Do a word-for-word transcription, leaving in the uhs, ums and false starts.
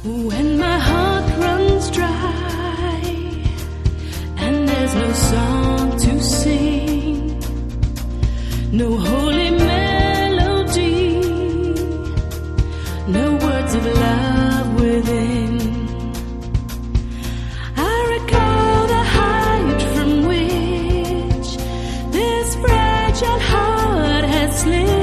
When my heart runs dry and there's no song to sing, no holy melody, no words of love within, I recall the height from which this fragile heart has slid.